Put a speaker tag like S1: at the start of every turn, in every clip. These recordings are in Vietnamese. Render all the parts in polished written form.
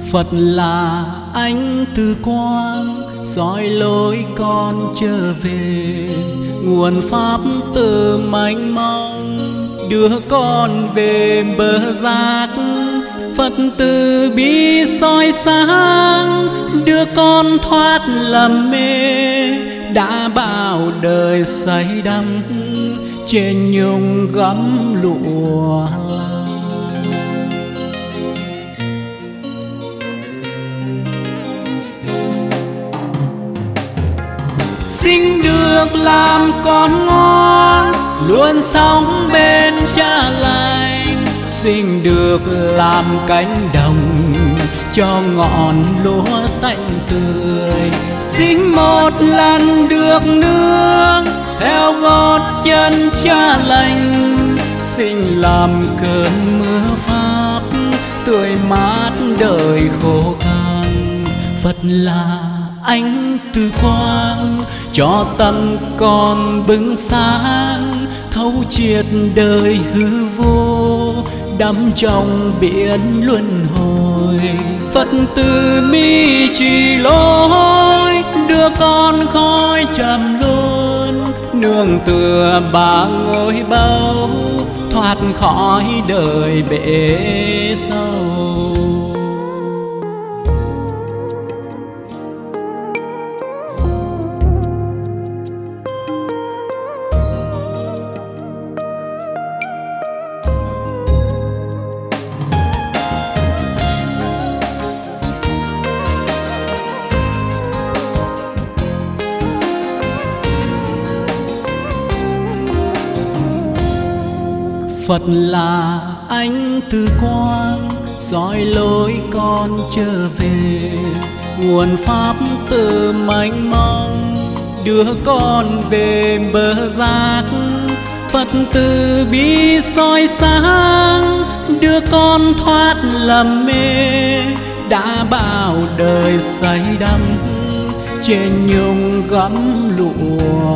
S1: Phật là ánh từ quang soi lối con trở về, nguồn pháp từ mênh mông đưa con về bờ giác. Phật từ bi soi sáng đưa con thoát lầm mê, đã bao đời say đắm trên nhung gấm lụa la. Xin được làm con ngoan luôn sống bên cha lành, xin được làm cánh đồng cho ngọn lúa xanh tươi. Xin một lần được nương theo gót chân cha lành, xin làm cơn mưa pháp tươi mát đời khô khan. Phật là ánh từ quang cho tâm con bừng sáng, thấu triệt đời hư vô đắm trong biển luân hồi. Phật từ mi chỉ lối đưa con khỏi trầm luân, nương tựa ba ngôi báu thoát khỏi đời bể sâu. Phật là ánh từ quang soi lối con trở về, nguồn pháp từ mênh mông đưa con về bờ giác. Phật từ bi soi sáng đưa con thoát lầm mê, đã bao đời say đắm trên nhung gấm lụa.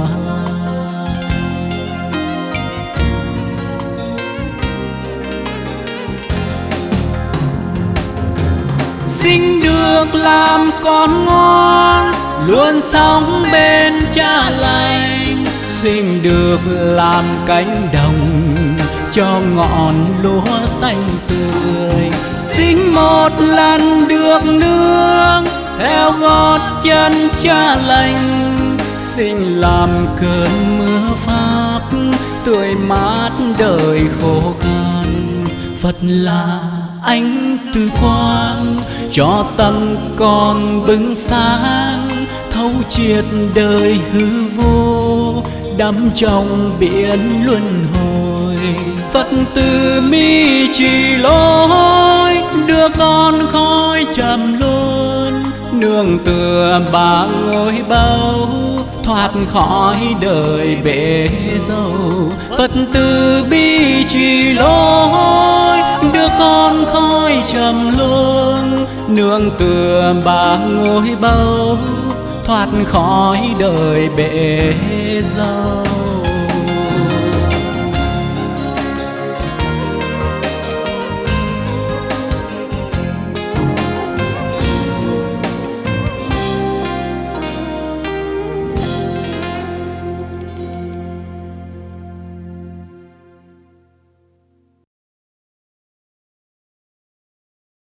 S1: Xin được làm con ngoan luôn sống bên cha lành, xin được làm cánh đồng cho ngọn lúa xanh tươi. Xin một lần được nương theo gót chân cha lành, xin làm cơn mưa pháp tươi mát đời khô khan. Phật là ánh từ quang cho tâm con bừng sáng, thấu triệt đời hư vô đắm trong biển luân hồi. Phật từ mi chỉ lối đưa con khỏi trầm luân, nương tựa ba ngôi báu thoát khỏi đời bể dâu. Phật từ bi chỉ lối đưa con khỏi trầm luân, nương tựa ba ngôi báu thoát khỏi đời bể dâu.